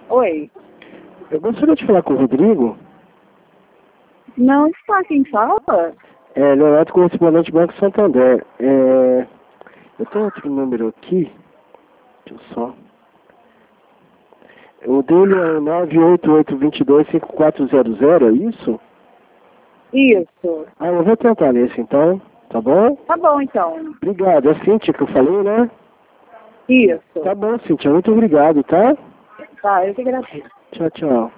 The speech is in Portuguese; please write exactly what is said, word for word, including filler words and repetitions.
Oi. Eu gostaria de falar com o Rodrigo. Não está quem fala? É, Leonardo, correspondente Banco Santander. É, eu tenho outro número aqui. Deixa eu só. O dele é o nove oito oito dois dois cinco quatro zero zero, é isso? Isso. Ah, eu vou tentar nesse então, tá bom? Tá bom, então. Obrigado. É a Cíntia que eu falei, né? Isso. Tá bom, Cíntia. Muito obrigado, tá? Tá, eu que agradeço. Tchau, tchau.